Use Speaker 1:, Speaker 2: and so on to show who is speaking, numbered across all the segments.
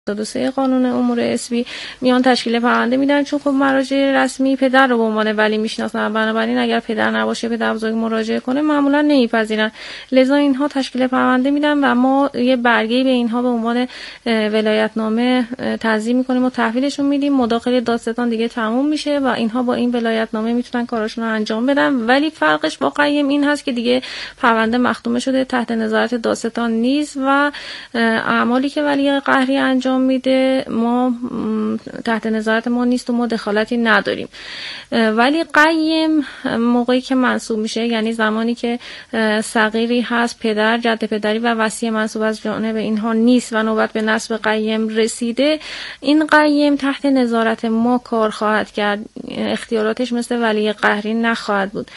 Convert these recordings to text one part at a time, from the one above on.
Speaker 1: 73 قانون امور اسبی میان تشکیل پرونده میدن، چون خب مراجع رسمی پدر رو به عنوان ولی میشناسن، بنابراین اگر پدر نباشه پدر بزرگ مراجعه کنه معمولا نمیپذیرن، لذا اینها تشکیل پرونده میدن و ما یه برگه به اینها به عنوان ولایتنامه تنظیم میکنیم و تحویلشون میدیم. مداخله دادستان دیگه تموم میشه و اینها با این ولایتنامه میتونن کاراشون رو انجام بدن. ولی فرقش با قیم این هست که دیگه پرونده مختومه شده، تحت نظارت دادستان نیست و اعمالی که ولی قهری انجام میده ما تحت نظارت ما نیست و ما دخالتی نداریم. ولی قیم موقعی که منصوب میشه، یعنی زمانی که صغیری هست، پدر، جد پدری و وصی منصوب از جانب اینها نیست و نوبت به نصب قیم رسیده، این قیم تحت نظارت ما کار خواهد کرد، اختیاراتش مثل ولی قهری نخواهد بود،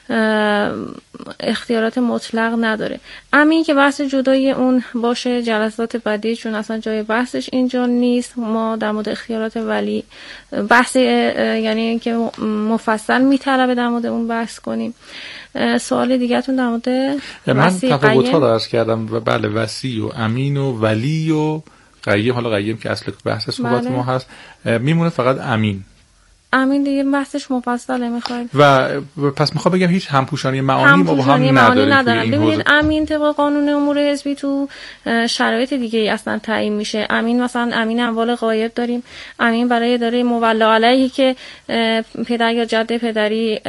Speaker 1: اختیارات مطلق نداره. امین که بحث جدای اون باشه جلسات بعدی، چون اصلا جای بحثش اینجا نیست. ما در مورد اختیارات ولی بحث یعنی اینکه مفصل میطلبه در مورد اون بحث کنیم. سوال دیگه‌تون در مورد
Speaker 2: من تفاوت‌ها رو عرض کردم و بله، وصی و امین و ولی و قیم. حالا قیم که اصل بحث صحبت ما هست، میمونه فقط امین.
Speaker 1: امین دیگه بحثش مفصله میخواید
Speaker 2: و پس میخوام بگم هیچ همپوشانی معانی ما با هم نداریم.
Speaker 1: ببینید امین طبق قانون امور حزبی تو شرایط دیگه ای اصلا تعیین میشه. امین مثلا امین اموال غایب داریم، امین برای اداره مولا علیه که پدر یا جد پدری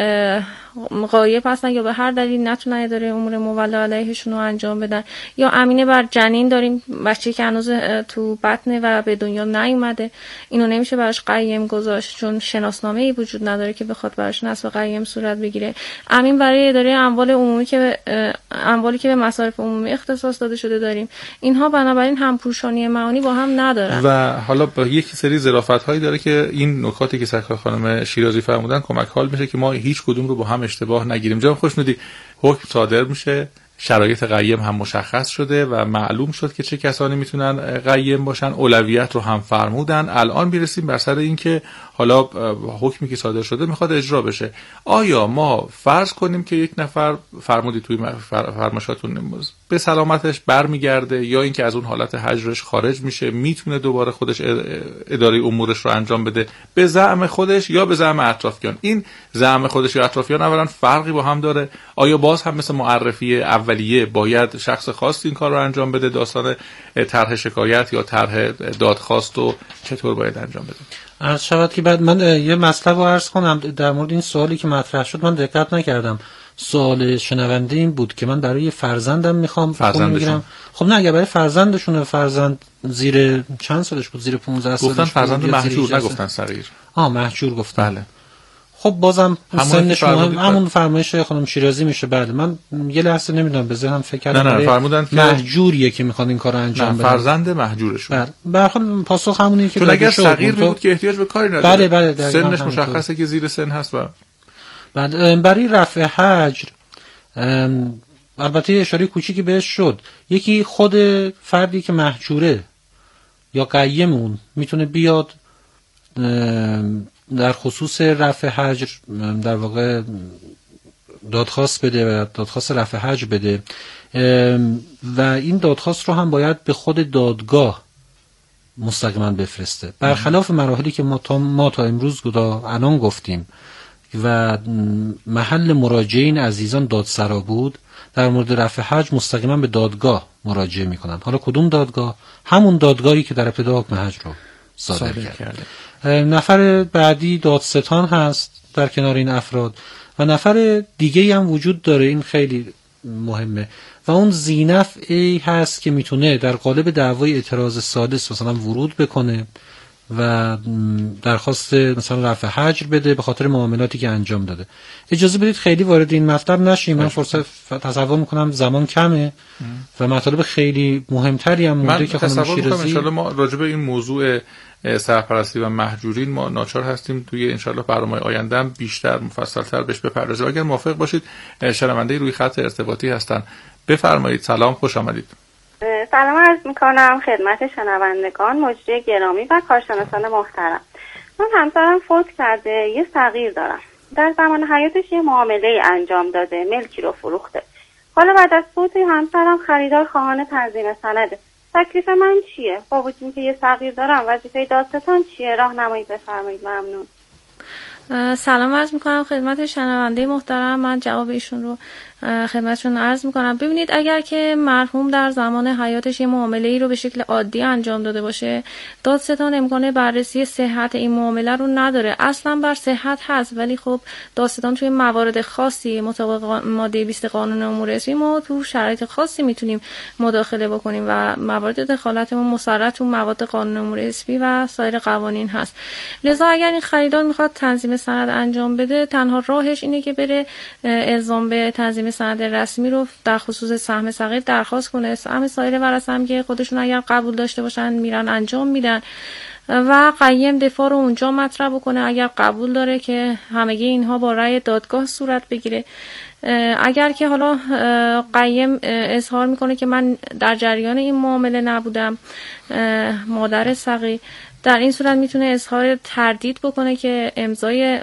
Speaker 1: غایب هستن یا به هر دلیل نتونن اداره امور مولا علیهشون رو انجام بدن، یا امینه بر جنین داریم، بچه‌ای که هنوز تو بطنه و به دنیا نیومده، اینو نمیشه براش قیم گذاشت چون شناسنامه‌ای وجود نداره که بخواد براش نصب قیم صورت بگیره. امین برای اداره اموال عمومی که اموالی که به مصارف عمومی اختصاص داده شده داریم. اینها بنابراین همپوشانی معانی با هم ندارن.
Speaker 2: و حالا با یک سری ظرافت‌هایی داره که این نکاتی که سرکار خانم شیرازی فرمودن کمک حال میشه که ما هیچ کدوم رو با هم اشتباه نگیریم. جناب خوشنودی، حکم صادر میشه، شرایط قیم هم مشخص شده و معلوم شد که چه کسانی میتونن قیم باشن، اولویت رو هم فرمودن. الان میرسیم بر سر این که حالا حکمی که صادر شده میخواد اجرا بشه. آیا ما فرض کنیم که یک نفر فرمودی توی فرمایشاتون به سلامتش برمیگرده یا اینکه از اون حالت هجرش خارج میشه، میتونه دوباره خودش اداره امورش رو انجام بده به زعم خودش یا به زعم اطرافیان؟ این زعم خودش یا اطرافیان اولا فرقی با هم داره؟ آیا باز هم مثل معرفی اولیه باید شخص خاص این کار رو انجام بده؟ داستان طرح شکایت یا طرح دادخواست رو چطور باید انجام بده؟
Speaker 3: عرض شود که بعد من یه مطلب رو عرض کنم در مورد این سوالی که مطرح شد. من دقت نکردم، سوال شنونده این بود که من برای فرزندم میخوام خون میگیرم. خب نه، اگر برای فرزندشونه، فرزند زیر چند سالش بود؟ زیر 15 سالش
Speaker 2: گفتن فرزند مهجور، نگفتن صغیر.
Speaker 3: مهجور گفتن.
Speaker 2: بله.
Speaker 3: خب بازم سنش همون فرمایش خانم شیرازی میشه. بله، من یه لحظه نمیدونم به ذهنم فکر کردم
Speaker 2: نه فرمودن که
Speaker 3: مهجوریه که میخواد این کارو انجام بده،
Speaker 2: فرزند مهجورشون.
Speaker 3: بله، به هر حال پاسخ همونیه که
Speaker 2: چون اگر صغیر بود که احتیاج به کاری نداره.
Speaker 3: بله
Speaker 2: سنش مشخصه که زیر سن هست. و
Speaker 3: بعد برای رفع حجر البته اشاره کوچیکی بهش شد. یکی خود فردی که مهجوره یا قیم اون میتونه بیاد در خصوص رفع حجر در واقع دادخواست بده و دادخواست رفع حجر بده و این دادخواست رو هم باید به خود دادگاه مستقیما بفرسته، برخلاف مراحلی که ما تا امروز الان گفتیم و محل مراجعه این عزیزان دادسرا بود. در مورد رفع حجر مستقیما به دادگاه مراجعه میکنن. حالا کدوم دادگاه؟ همون دادگاهی که در ابتدا حکم حجر رو صادر کرده. نفر بعدی دادستان هست در کنار این افراد و نفر دیگه هم وجود داره، این خیلی مهمه، و اون ذینفعی هست که میتونه در قالب دعوای اعتراض سادس مثلا ورود بکنه و درخواست مثلا رفع حجر بده به خاطر معاملاتی که انجام داده. اجازه بدید خیلی وارد این مطلب نشیم، من فرصت تصور میکنم زمان کمه و مطالب خیلی مهمتری هم مونده که خانم شیرازی.
Speaker 2: ان شاءالله ما راجع به این موضوع سرپرستی و مهجورین ما ناچار هستیم توی ان شاءالله برنامه آینده هم بیشتر مفصل‌تر بهش بپردازیم. اگر موافق باشید شنونده روی خط ارتباطی هستن، بفرمایید. سلام، خوش آمدید.
Speaker 4: سلام عرض میکنم خدمت شنوندگان، مجری گرامی و کارشناسان محترم. من همسرم فوت کرده، یه صغیر دارم. در زمان حیاتش یه معامله انجام داده، ملکی رو فروخته. حالا بعد از فوت همسرم خریدار خواهان تنظیم سند تکلیف من چیه؟ با وجود اینکه یه صغیر دارم وظیفه دادستان چیه؟ راهنمایی بفرمایید. ممنون.
Speaker 1: سلام عرض میکنم خدمت شنونده محترم. من جواب ایشون رو خدمتشون عرض میکنم. ببینید، اگر که مرحوم در زمان حیاتش یه معامله ای رو به شکل عادی انجام داده باشه، دادستان امکان بررسی صحت این معامله رو نداره. اصلا بر صحت هست، ولی خب دادستان توی موارد خاصی مطابق ماده 20 قانون امور اسمی ما تو شرایط خاصی میتونیم مداخله بکنیم و موارد دخالتمون مسرر تو مواد قانون امور اسمی و سایر قوانین هست. لذا اگر این خریدار میخواد تنظیم سند انجام بده، تنها راهش اینه که بره الزام به تنظیم سند رسمی رو در خصوص سهم صغیر درخواست کنه. سهم سایر ورثه هم که خودشون اگر قبول داشته باشن میرن انجام میدن و قیم دفاع رو اونجا مطرح بکنه. اگر قبول داره که همگی اینها با رأی دادگاه صورت بگیره. اگر که حالا قیم اظهار میکنه که من در جریان این معامله نبودم، مادر صغیر، در این صورت میتونه اظهار تردید بکنه که امضای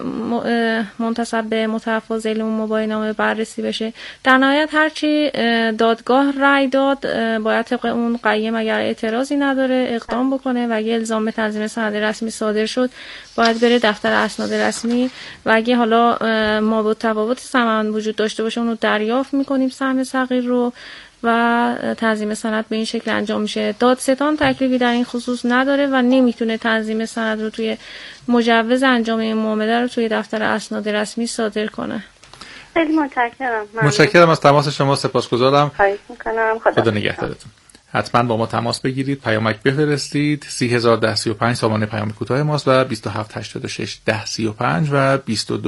Speaker 1: منتسب به متوفی ذیل مباینه‌نامه بررسی بشه. در نهایت هرچی دادگاه رأی داد باید طبق اون قیم اگر اعتراضی نداره اقدام بکنه و اگه الزام به تنظیم سند رسمی صادر شد باید بره دفتر اسناد رسمی و اگه حالا ما تفاوت ثمن وجود داشته باشه اون رو دریافت میکنیم سهم صغیر رو و تنظیم سند به این شکل انجام میشه. دادستان تکلیفی در این خصوص نداره و نمیتونه تنظیم سند رو توی مجوز انجام این معامله رو توی دفتر اسناد رسمی صادر کنه.
Speaker 4: خیلی متشکرم.
Speaker 2: متشکرم از تماس شما، سپاسگزارم.
Speaker 4: خواهش میکنم.
Speaker 2: خدا نگهدارتون. حتما با ما تماس بگیرید، پیامک بفرستید. 301035 سامانه پیام کوتاه ماست و 2786 1035 و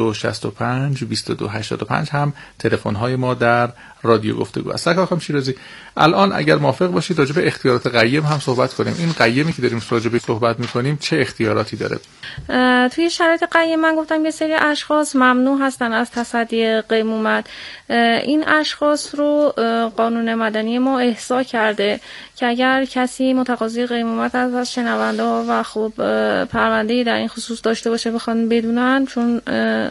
Speaker 2: 2265 2285 هم تلفن های ما در رادیو گفتگو است. خانم شیرازی، الان اگر موافق باشید راجع به اختیارات قیم هم صحبت کنیم. این قیمی که داریم راجع به صحبت می‌کنیم چه اختیاراتی داره؟
Speaker 1: توی شرایط قیم من گفتم یه سری اشخاص ممنوع هستن از تصدی قیمومت. این اشخاص رو قانون مدنی ما احصا کرده که اگر کسی متقاضی قیمومت از شنونده ها و خب پرونده‌ای در این خصوص داشته باشه بخوان بدونن، چون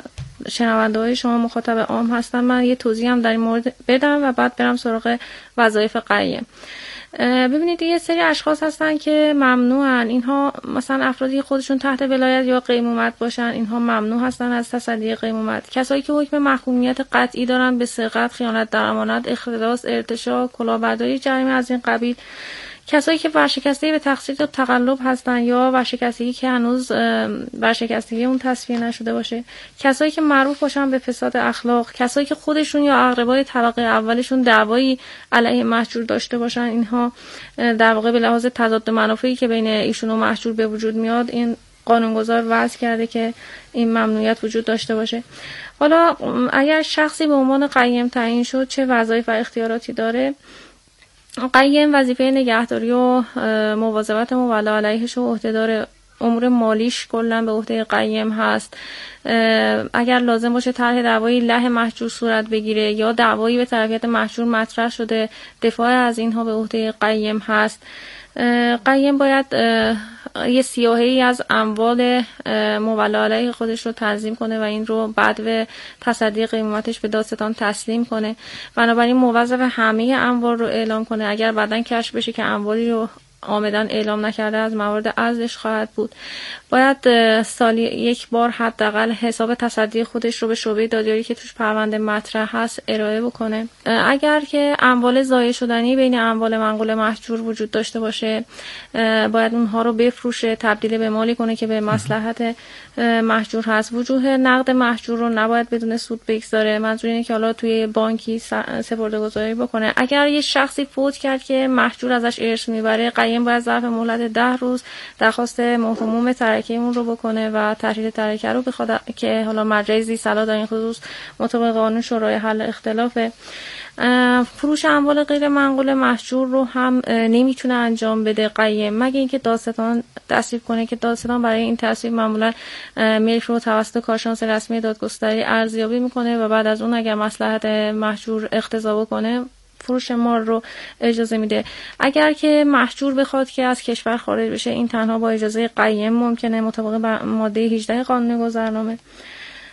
Speaker 1: شنونده های شما مخاطب عام هستن، من یه توضیح هم در این مورد بدم و بعد برم سراغ وظایف قیم. ببینید یه سری اشخاص هستن که ممنوعن. اینها مثلا افرادی خودشون تحت ولایت یا قیمومت باشن، اینها ممنوع هستن از تصدی قیمومت. کسایی که حکم محکومیت قطعی دارن به سرقت، خیانت در امانت، اختلاس، ارتشاء، کلاهبرداری، جریمه از این قبیل. کسایی که ورشکستگی به تقصیر و تقلب هستن یا ورشکستگی که هنوز ورشکستگی اون تصفیه نشده باشه. کسایی که معروف باشن به فساد اخلاق. کسایی که خودشون یا اقربای طبقه اولشون دعوایی علیه محجور داشته باشن. اینها در واقع به لحاظ تضاد منافعی که بین ایشون و محجور به وجود میاد، این قانونگذار وضع کرده که این ممنوعیت وجود داشته باشه. حالا اگر شخصی به عنوان قیم تعیین شد چه وظایف و اختیاراتی داره؟ قیم وظیفه نگهداری و مواظبت مولا علیهش و عهدهدار امور مالیش کلا به عهده قیم هست. اگر لازم باشه طرح دعوایی له محجور صورت بگیره یا دعوایی به طرفیت محجور مطرح شده، دفاع از اینها به عهده قیم هست. قیم باید یه سیاهی از اموال مولا علیه خودش رو تنظیم کنه و این رو بعد به تصدی قیمتش به دادستان تسلیم کنه. بنابراین موظف همه اموال رو اعلام کنه. اگر بعداً کشف بشه که اموالی رو عامداً اعلام نکرده، از موارد عزلش خواهد بود. باید سالی یک بار حداقل حساب تصدی خودش رو به شعبه دادیاری که توش پرونده مطرح هست ارائه بکنه. اگر که اموال ضایع شدنی بین اموال منقول محجور وجود داشته باشه، باید اونها رو بفروشه، تبدیل به مالی کنه که به مصلحت محجور هست. وجوه نقد محجور رو نباید بدون سود بگذاره. منظور اینه که حالا توی بانکی سپرده‌گذاری بکنه. اگر یه شخصی فوت کرد که محجور ازش ارث میبره، قیم باید ظرف مهلت 10 روز درخواست محکوم ترکه اون رو بکنه و تحریر ترکه رو بخواد که حالا مرجع ذی صلاح در این خصوص مطابق قانون شورای حل اختلافه. فروش اموال غیر منقول محجور رو هم نمیتونه انجام بده قیم، مگه اینکه دادستان تصویب کنه که دادستان برای این تصویب معمولا ملک رو توسط کارشناس رسمی دادگستری ارزیابی میکنه و بعد از اون اگر مصلحت محجور اقتضا بکنه فروش مال رو اجازه میده. اگر که محجور بخواد که از کشور خارج بشه، این تنها با اجازه قیم ممکنه مطابق ماده 18 قانون گذرنامه.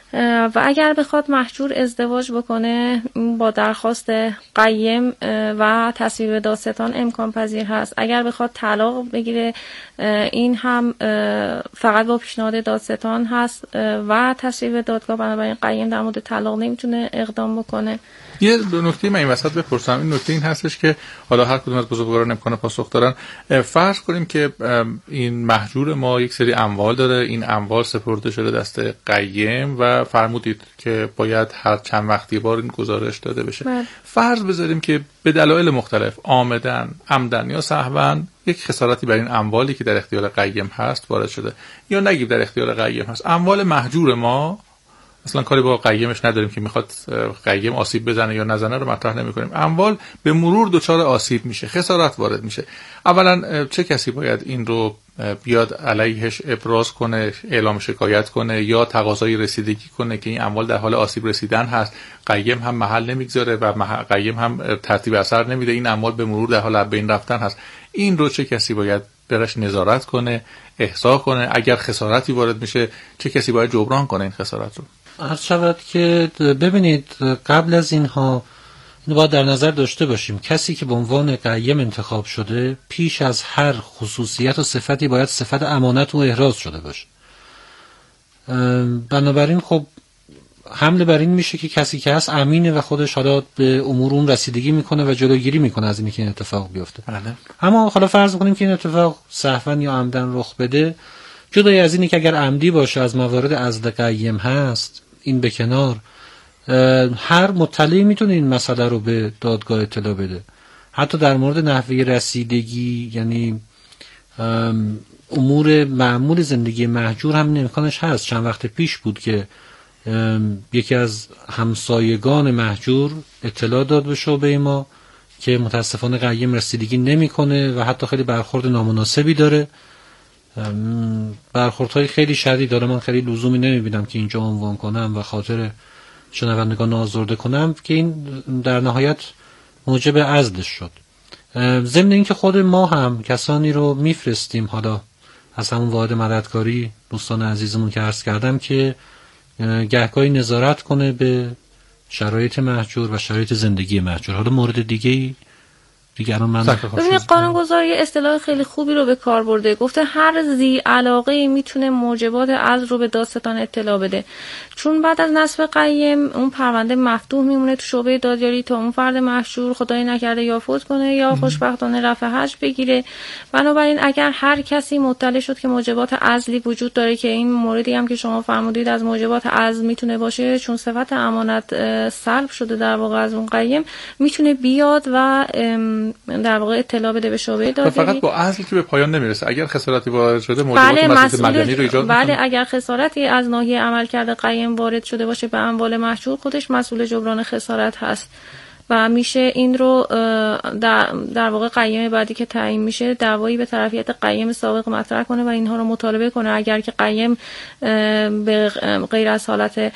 Speaker 1: و اگر بخواد محجور ازدواج بکنه با درخواست قیم و تصویب دادستان امکان پذیر هست. اگر بخواد طلاق بگیره این هم فقط با پیشنهاد دادستان هست و تصویب دادگاه، بنابراین قیم در مورد طلاق نمیتونه اقدام بکنه.
Speaker 2: یه نکته من این وسط بپرسم، این نکته این هستش که حالا هر کدوم از بزرگواران امکان پاسخ دارن. فرض کنیم که این محجور ما یک سری اموال داره، این اموال سپرده شده دست قیم و فرمودید که باید هر چند وقتی بار این گزارش داده بشه. فرض بذاریم که به دلایل مختلف عامدن، عمدن یا سهوا یک خسارتی بر این اموالی که در اختیار قیم هست وارد شده، یا نگیم در اختیار قیم هست، اموال محجور ما اصلا کاری با قیمش نداریم که میخواد قیم آسیب بزنه یا نزنه رو مطرح نمی‌کنیم، اموال به مرور دچار آسیب میشه، خسارت وارد میشه. اولا چه کسی باید این رو بیاد علیهش ابراز کنه، اعلام شکایت کنه یا تقاضای رسیدگی کنه که این اموال در حال آسیب رسیدن هست، قیم هم محل نمیگذاره و قیم هم ترتیب اثر نمیده، این اموال به مرور در حال بین رفتن هست، این رو چه کسی باید برش نظارت کنه، احصا کنه؟ اگر خسارتی وارد میشه چه کسی باید جبران کنه این خسارت رو؟
Speaker 3: عرض شود که ببینید قبل از اینها اینو باید در نظر داشته باشیم کسی که به عنوان قیم انتخاب شده پیش از هر خصوصیت و صفتی باید صفت امانت و احراز شده باشه. بنابراین خب حمله بر این میشه که کسی که هست امینه و خودش حالا به امور اون رسیدگی میکنه و جلوگیری میکنه از اینکه این اتفاق بیفته. اما حالا فرض کنیم که این اتفاق سهوا یا عمدن رخ بده، جدای از اینی که اگر عمدی باشه از موارد عزل قیم هست، این به کنار، هر مطلعی میتونه این مسئله رو به دادگاه اطلاع بده. حتی در مورد نحوه رسیدگی، یعنی امور معمول زندگی محجور هم امکانش هست. چند وقت پیش بود که یکی از همسایگان محجور اطلاع داد به شعبه ما که متاسفانه قیم رسیدگی نمیکنه و حتی خیلی برخورد نامناسبی داره، برخوردهای خیلی شدید داره. من خیلی لزومی نمیبینم که اینجا عنوان کنم و خاطر شنوندگان آزرده کنم که این در نهایت موجب عزلش شد. ضمن اینکه خود ما هم کسانی رو میفرستیم، حالا از همون واحد مددکاری دوستان عزیزمون که عرض کردم، که گهگاهی نظارت کنه به شرایط محجور و شرایط زندگی محجور. حالا مورد دیگه الان من
Speaker 1: ببینید قانونگذار یه اصطلاح خیلی خوبی رو به کار برده، گفته هر ذی علاقه میتونه موجبات عزل رو به دادستان اطلاع بده. چون بعد از نصب قیم اون پرونده مفتوح میمونه تو شعبه دادیاری تا اون فرد محجور خدای نکرده یا فوت کنه یا خوشبختانه رفع حجر بگیره. بنابراین اگر هر کسی مطلع شد که موجبات عزلی وجود داره، که این موردی هم که شما فرمودید از موجبات عزل میتونه باشه، چون صفت امانت سلب شده در واقع از اون قیم، میتونه بیاد و در واقع اطلاع بده به شعبه دادیاری.
Speaker 2: فقط با عزل که به پایان نمیرسه، اگر خسارتی وارد شده موجبات مسئولیت مدنی رو ایجاد می‌کنه.
Speaker 1: بله، اگر خسارتی از ناحیه عملکرد قیم وارد شده باشه به اموال محجور، خودش مسئول جبران خسارت هست و میشه این رو در واقع قیم بعدی که تعیین میشه دعوایی به طرفیت قیم سابق مطرح کنه و اینها رو مطالبه کنه. اگر که قیم به غیر از حالت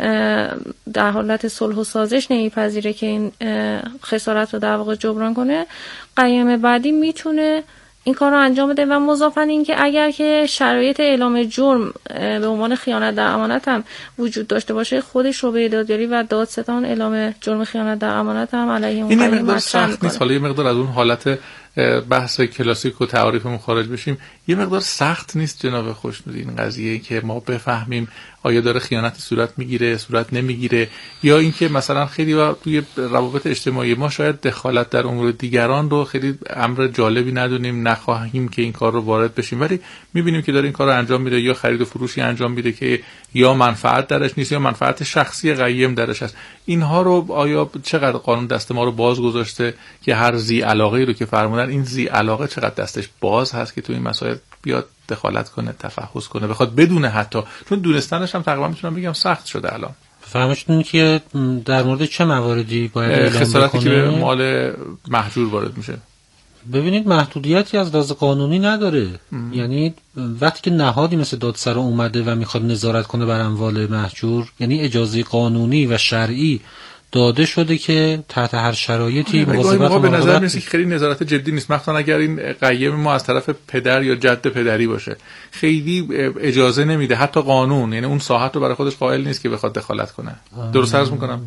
Speaker 1: در حالت صلح و سازش نمیپذیره که این خسارت رو در واقع جبران کنه، قیم بعدی میتونه این کار رو انجام بده. و مضافاً این که اگر که شرایط اعلام جرم به عنوان خیانت در امانت هم وجود داشته باشه، خود شعبه دادیاری و دادستان اعلام جرم خیانت در امانت هم علیه اون
Speaker 2: این مقدار سخت نیست. حالا یه مقدار از اون حالت بحث کلاسیک و تعاریفمون خارج بشیم، یه مقدار سخت نیست جناب خوشنودی این قضیه که ما بفهمیم آیا داره خیانتی صورت میگیره، صورت نمیگیره، یا اینکه مثلا خیلی توی روابط اجتماعی ما شاید دخالت در امور دیگران رو خیلی امر جالبی ندونیم، نخواهیم که این کار رو وارد بشیم، ولی میبینیم که داره این کار رو انجام میده، یا خرید و فروشی انجام میده که یا منفعت درش نیست یا منفعت شخصی قیم درش هست. اینها رو آیا چقدر قانون دست ما رو باز گذاشته که هر ذی علاقه رو که فرمودن، این ذی علاقه چقدر دستش باز هست که تو این مسائل بیاد دخالت کنه، تفحص کنه، بخواد بدونه، حتی چون دونستنش هم تقریبا میتونم بگم سخت شده الان.
Speaker 3: فهمشتون که در مورد چه مواردی باید اعلام
Speaker 2: خسارتی که به مال محجور وارد میشه؟
Speaker 3: ببینید محدودیتی از لحاظ قانونی نداره. یعنی وقتی که نهادی مثل دادسرا اومده و میخواد نظارت کنه بر اموال محجور، یعنی اجازه قانونی و شرعی داده شده که تحت هر شرایطی
Speaker 2: مواظبت به نظر میاد که خیلی نظارت جدی نیست، مخصوصا اگر این قیم ما از طرف پدر یا جد پدری باشه. خیلی اجازه نمیده، حتی قانون، یعنی اون ساحت رو برای خودش قائل نیست که بخواد دخالت کنه. درست عرض میکنم؟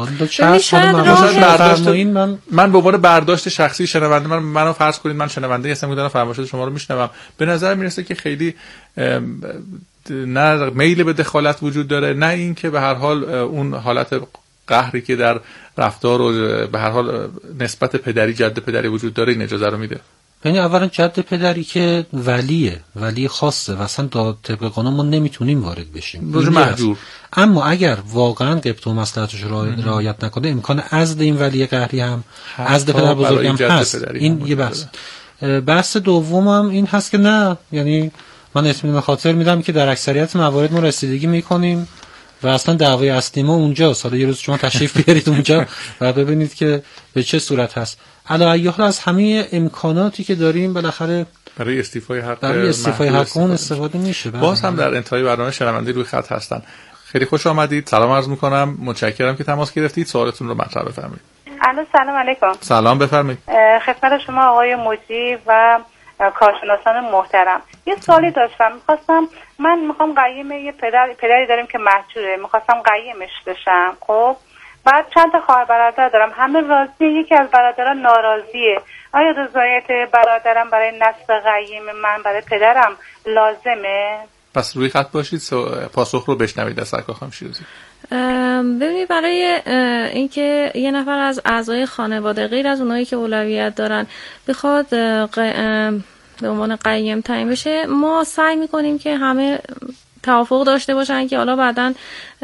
Speaker 2: من به عنوان برداشت شخصی شنونده، منو فرض کنید من شنونده هستم که دارم فرمایشات شما رو میشنوم، به نظر میرسه که خیلی نه میل به دخالت وجود داره، نه این که به هر حال اون حالت قهری که در رفتار و به هر حال نسبت پدری جد پدری وجود داره این اجازه رو میده.
Speaker 3: یعنی اولا جد پدری که ولی خاصه و اصلا طبق قانون ما نمیتونیم وارد بشیم،
Speaker 2: روز محجور.
Speaker 3: اما اگر واقعا قبط و مصلحتش رو رعایت نکنه، امکان عزل این ولی قهری هم عزل پدر بزرگ هم هست. این یه بحث دومم این هست که نه، یعنی من اطمینان خاطر میدم که در اکثریت موارد ما رسیدگی میکنیم و اصلا دعوای اصلی ما اونجاست. حالا یه روز شما تشریف بیارید اونجا و ببینید که به چه صورت هست. علی ای حال از همه امکاناتی که داریم بالاخره
Speaker 2: برای استیفای حق
Speaker 3: اون استفاده میشه.
Speaker 2: باز هم در انتهای برنامه شنونده روی خط هستن. خیلی خوش آمدید. سلام عرض میکنم. متشکرم که تماس گرفتید. سوالتون رو مطرح بفرمایید.
Speaker 4: سلام علیکم.
Speaker 2: سلام بفرمایید.
Speaker 4: خدمت شما آقای مجری و کارشناسان محترم. یه سوالی داشتم. من میخوام قیم یه پدری داریم که مهجوره، میخواستم قیمش بشم. خب بعد چند تا خواهر برادر دارم، همه راضیه، یکی از برادران ناراضیه. آیا رضایت برادرم برای نصب قیم من برای پدرم لازمه؟
Speaker 2: پس روی خط باشید پاسخ رو بشنوید از سرکار خانم شیرازی.
Speaker 1: ببینید برای اینکه یه نفر از اعضای خانواده غیر از اونایی که اولویت دارن بخواد به عنوان قیم تعیین بشه، ما سعی میکنیم که همه توافق داشته باشن که حالا بعداً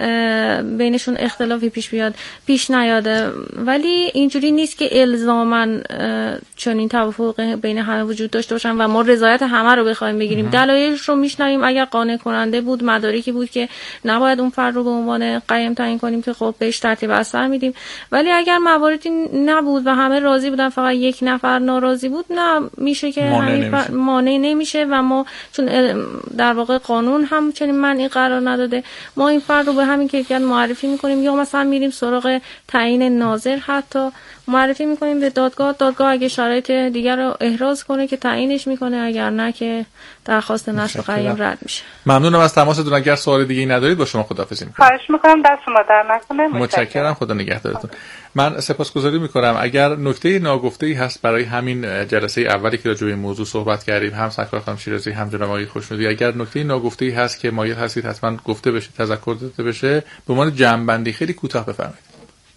Speaker 1: بینشون اختلافی پیش نیاده، ولی اینجوری نیست که الزاماً چنین توافق بین همه وجود داشته باشن و ما رضایت همه رو بخوایم بگیریم. دلایلش رو میشنویم، اگر قانع کننده بود، مدارکی بود که نباید اون فرد رو به عنوان قیم تعیین کنیم که خب بهش ترتیب اثر میدیم، ولی اگر مواردی نبود و همه راضی بودن فقط یک نفر ناراضی بود، نه میشه که مانع نمیشه و ما چون در واقع قانون هم چنین منعی قرار نداده، ما این فرد رو به همین کیفیت معرفی میکنیم یا مثلا میریم سراغ تعیین ناظر، حتی معرفی میکنیم به دادگاه اگه شرایط دیگر رو احراز کنه که تعیینش میکنه، اگر نه که درخواست نصب قیم رد میشه.
Speaker 2: ممنونم از تماستون. اگر سوال دیگه‌ای ندارید با شما خداحافظی میکنم.
Speaker 4: خواهش میکنم دست شما در نکنه.
Speaker 2: متشکرم. خدا نگهدارتون. من سپاسگزاری میکنم. اگر نکته ناگفته‌ای هست برای همین جلسه اولی که راجع به این موضوع صحبت کردیم، هم سرکار خانم شیرازی هم جناب آقای خوشنودی، اگر نکته ناگفته‌ای هست که مایل هستید حتما گفته بشه، تذکر داده بشه، به عنوان جمع‌بندی خیلی کوتاه بفرمایید.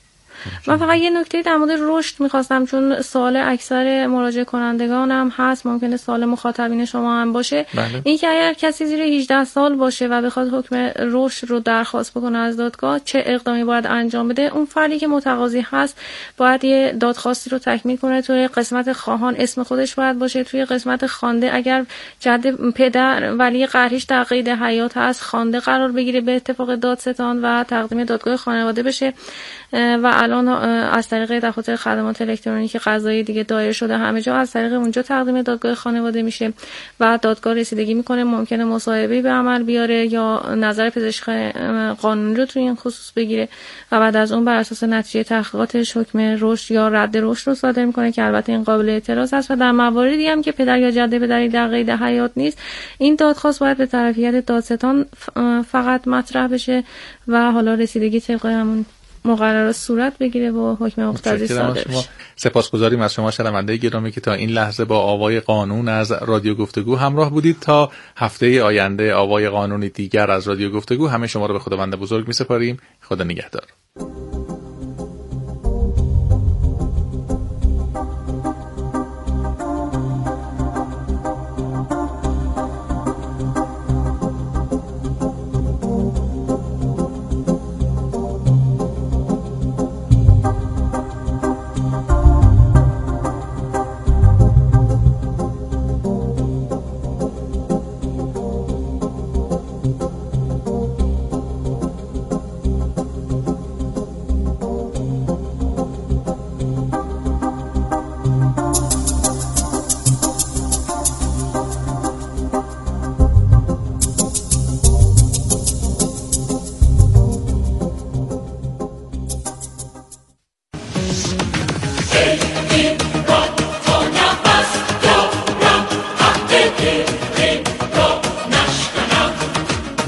Speaker 1: من فقط یه نکته در مورد رشد میخواستم، چون سوال اکثر مراجعه کنندگانم هست، ممکنه سوال مخاطبین شما هم باشه. این که اگر کسی زیر 18 سال باشه و بخواد حکم رشد رو درخواست بکنه از دادگاه، چه اقدامی باید انجام بده؟ اون فردی که متقاضی هست باید یه دادخواستی رو تکمیل کنه. توی قسمت خواهان اسم خودش باید باشه، توی قسمت خوانده اگر جد پدر ولی قهریش در قید حیات هست خوانده قرار بگیره به اتفاق دادستان و تقدیم دادگاه خانواده بشه. و الان از طریق دفاتر خدمات الکترونیکی قضایی دیگه دایر شده همه جا، از طریق اونجا تقدیم دادگاه خانواده میشه و دادگاه رسیدگی میکنه، ممکنه مصاحبه به عمل بیاره یا نظر پزشک قانونی رو توی این خصوص بگیره و بعد از اون بر اساس نتیجه تحقیقاتش حکم رشد یا رد رشد رو صادر میکنه که البته این قابل اعتراض است. و در مواردی هم که پدر یا جد پدری در قید حیات نیست، این دادخواست باید به طرفیت دادستان فقط مطرح بشه و حالا رسیدگی طبق همون مقررات صورت بگیره و حکم مقتضی صادر بشه.
Speaker 2: سپاسگزاریم از شما شنونده گرامی که تا این لحظه با آوای قانون از رادیو گفتگو همراه بودید. تا هفته آینده آوای قانونی دیگر از رادیو گفتگو، همه شما رو به خداوند بزرگ می‌سپاریم. خدا نگهدار.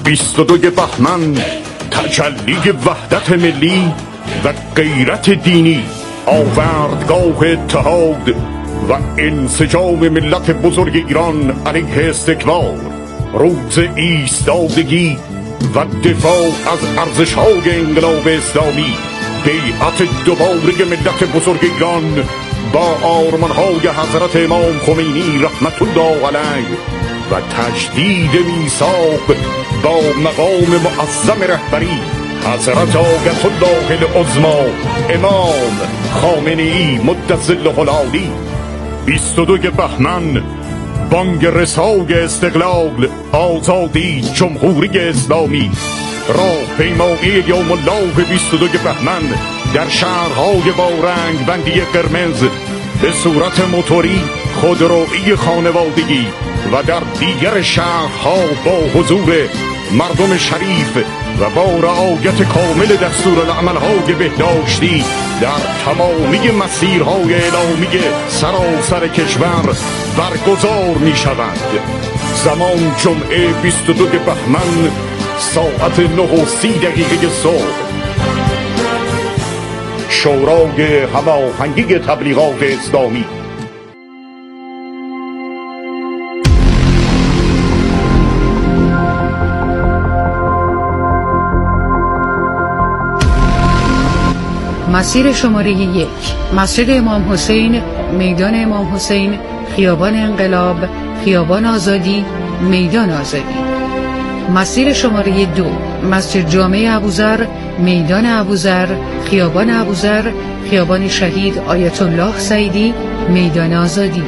Speaker 5: 22 بهمن تجلی وحدت ملی و غیرت دینی، آوردگاه اتحاد و انسجام ملت بزرگ ایران علیه استکبار، روز ایستادگی و دفاع از ارزش‌های انقلاب اسلامی، بیعت دوباره ملت بزرگ ایران با آرمان‌های حضرت امام خمینی رحمت الله علیه و تجدید میثاق با مقام معظم رهبری حضرت آیت الله العظمی امام خامنه‌ای مدظله العالی. 22 بهمن بانگ رسای استقلال، آزادی، جمهوری اسلامی. راهپیمایی یوم الله 22 بهمن در شهرهای با رنگ بندی قرمز به صورت موتوری، خودروئی، خانوادگی و در دیگر شهرها با حضور مردم شریف و با رعایت کامل دستورالعمل‌های بهداشتی در تمامی مسیرهای اعلامی سراسر کشور برگزار می شود. زمان جمعه 22 بهمن ساعت 9:30 صبح. شورای هماهنگی تبلیغات اسلامی.
Speaker 6: مسیر شماره 1: مسجد امام حسین، میدان امام حسین، خیابان انقلاب، خیابان آزادی، میدان آزادی. مسیر شماره 2: مسجد جامع ابوذر، میدان ابوذر، خیابان ابوذر، خیابان شهید آیت الله سعیدی، میدان آزادی.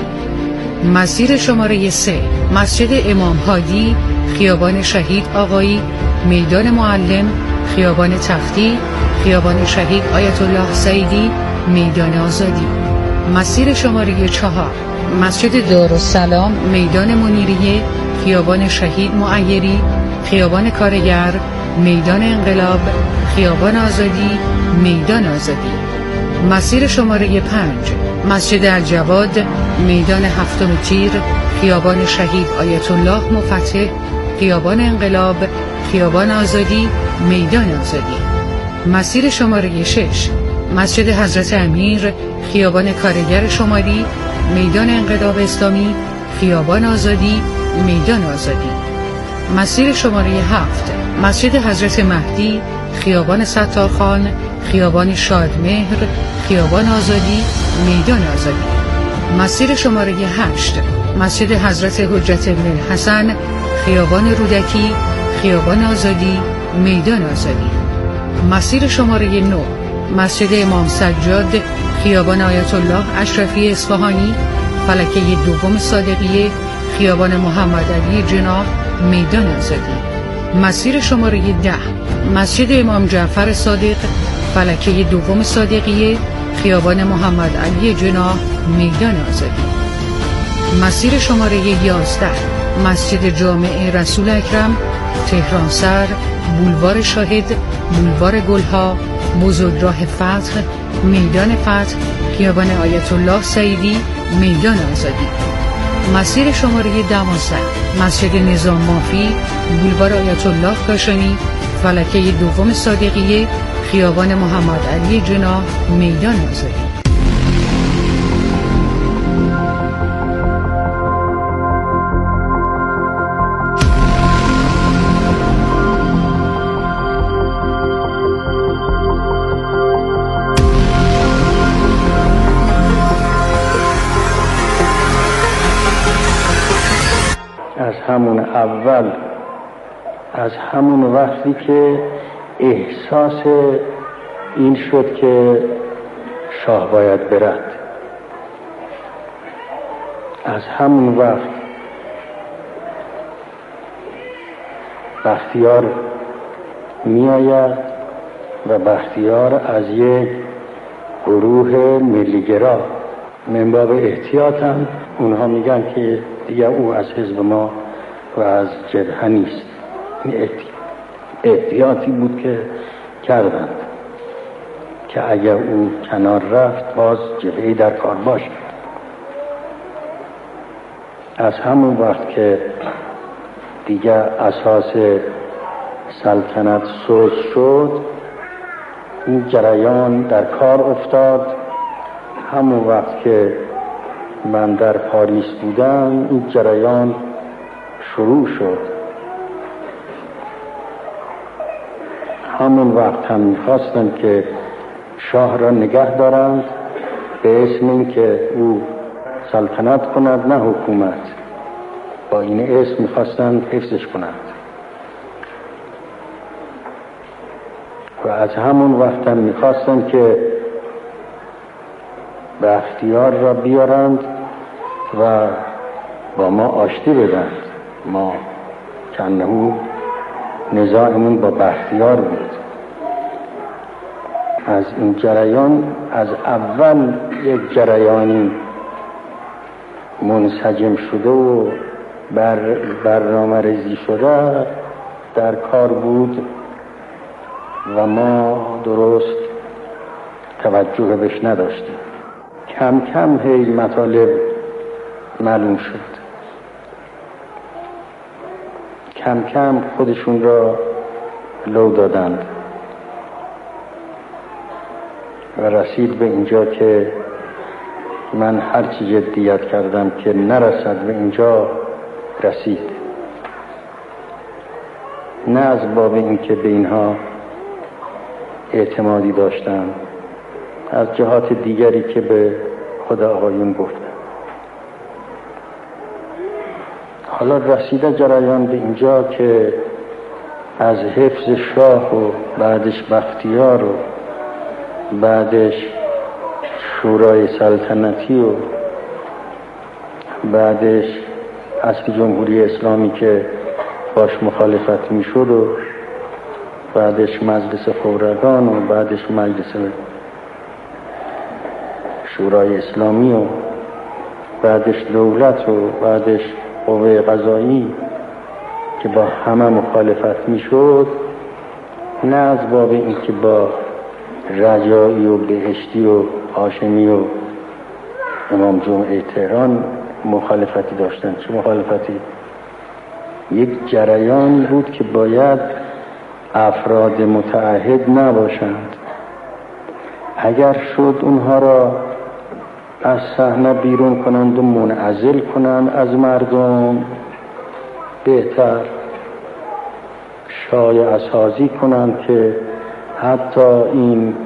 Speaker 6: مسیر شماره 3: مسجد امام هادی، خیابان شهید آقایی، میدان معلم، خیابان تختی، خیابان شهید آیت الله سعیدی، میدان آزادی. مسیر شماره 4: مسجد دارالسلام، میدان منیریه، خیابان شهید معیری، خیابان کارگر، میدان انقلاب، خیابان آزادی، میدان آزادی. مسیر شماره 5: مسجد الجواد، میدان هفتم تیر، خیابان شهید آیت الله مفتح، خیابان انقلاب، خیابان آزادی، میدان آزادی. مسیر شماره 6: مسجد حضرت امیر، خیابان کارگر شمالی، میدان انقلاب اسلامی، خیابان آزادی، میدان آزادی. مسیر شماره 7: مسجد حضرت مهدی، خیابان ستارخان، خیابان شادمهر، خیابان آزادی، میدان آزادی. مسیر شماره 8: مسجد حضرت حجت بن الحسن، خیابان رودکی، خیابان آزادی، میدان آزادی. مسیر شماره 9: مسجد امام سجاد، خیابان آیت الله اشرفی اصفهانی، فلکه دوم صادقیه، خیابان محمد علی جناح، میدان آزادی. مسیر شماره 10: مسجد امام جعفر صادق، فلکه دوم صادقیه، خیابان محمد علی جناح، میدان آزادی. مسیر شماره 11: مسجد جامع رسول اکرم، تهران سر، بولوار شاهد، بولوار گلها، بزرگراه فتح، میدان فتح، خیابان آیت الله سعیدی، میدان آزادی. مسیر شماره 12: مسجد نظام مافی، بولوار آیت الله کاشانی، فلکه دوم صادقیه، خیابان محمد علی جناح، میدان آزادی.
Speaker 7: از همون اول، از همون وقتی که احساس این شد که شاه باید برد، از همون وقت بختیار می آید و بختیار از یک گروه ملیگرا من باب احتیاط هم اونها میگن که دیگه او از حزب ما و از جبهه نیست. این احتیاطی بود که کردند که اگر او کنار رفت باز جبهه‌ای در کار باشه. از همون وقت که دیگه اساس سلطنت سست شد، این جریان در کار افتاد. همون وقت که من در پاریس بودم این جریان شروع شد. همون وقت هم می‌خواستن که شاه را نگه دارند به اسم این که او سلطنت کند نه حکومت. با این اسم می‌خواستن حفظش کنند و از همون وقت هم می‌خواستن که بختیار را بیارند و با ما آشتی بدند. ما کنهو نزاعمون با بختیار بود. از این جریان از اول یک جریانی منسجم شده و برنامه ریزی شده در کار بود و ما درست توجه بهش نداشتیم. کم کم هی مطالب معلوم شد، کم کم خودشون را لو دادند و رسید به اینجا که من هرچی جدیت کردم که نرسد به اینجا رسید. نه از باب این که به اینها اعتمادی داشتم، از جهات دیگری که به خود آقایون گفتم. حالا رسیده جریان به اینجا که از حفظ شاه و بعدش بختیار و بعدش شورای سلطنتی و بعدش اصل جمهوری اسلامی که باش مخالفت میشد و بعدش مجلس خبرگان و بعدش مجلس شورای اسلامی و بعدش دولت و بعدش قوه قضایی که با همه مخالفت میشد، نه از باب این که با رجایی و بهشتی و هاشمی و امام جمعه تهران مخالفتی داشتن. چه مخالفتی؟ یک جریان بود که باید افراد متعهد نباشند. اگر شد اونها را از صحنه بیرون کنند و منعزل کنند از مردم، بهتر شایعه سازی کنند که حتی این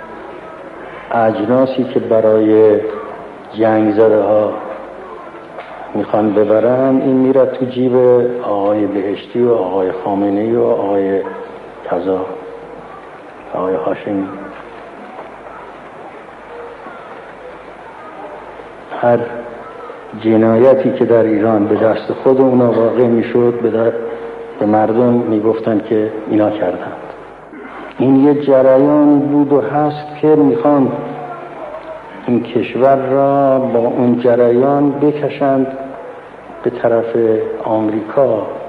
Speaker 7: اجناسی که برای جنگ زده ها میخوان ببرن، این میره تو جیب آقای بهشتی و آقای خامنه‌ای و آقای قضا، آقای هاشمی. هر جنایتی که در ایران به دست خود اونا واقع میشد به مردم میگفتن که اینا کردند. این یه جریان بود و هست که میخوان این کشور را با اون جریان بکشند به طرف آمریکا